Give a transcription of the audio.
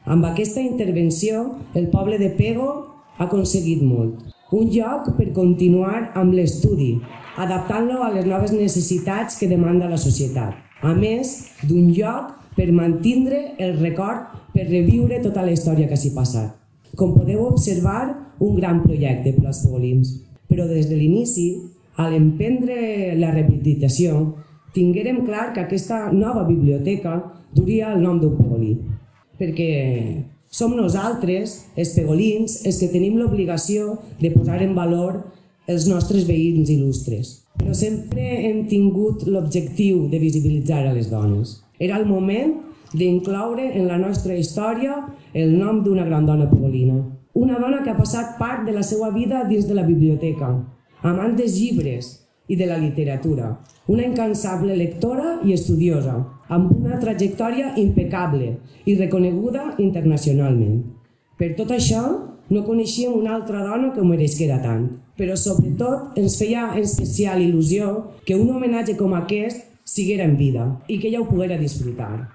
Amb aquesta intervenció, el poble de Pego ha aconseguit molt. Un lloc per continuar amb l'estudi, adaptant-lo a les noves necessitats que demanda la societat. A més, d'un lloc per mantindre el record, per reviure tota la història que s'hi ha passat. Com podeu observar, un gran projecte per als pegolins. Però des de l'inici, a l'emprendre la rehabilitació, tinguérem clar que aquesta nova biblioteca duria el nom d'un pegolí. Perquè som nosaltres, els pegolins, els que tenim l'obligació de posar en valor els nostres veïns il·lustres. Però sempre hem tingut l'objectiu de visibilitzar a les dones. Era el moment d'incloure en la nostra història el nom d'una gran dona pegolina. Una dona que ha passat part de la seva vida dins de la biblioteca, amant dels llibres i de la literatura, una incansable lectora i estudiosa, amb una trajectòria impecable i reconeguda internacionalment. Per tot això, no coneixíem una altra dona que ho mereixera tant, però sobretot ens feia especial il·lusió que un homenatge com aquest siguera en vida i que ella ho poguera disfrutar.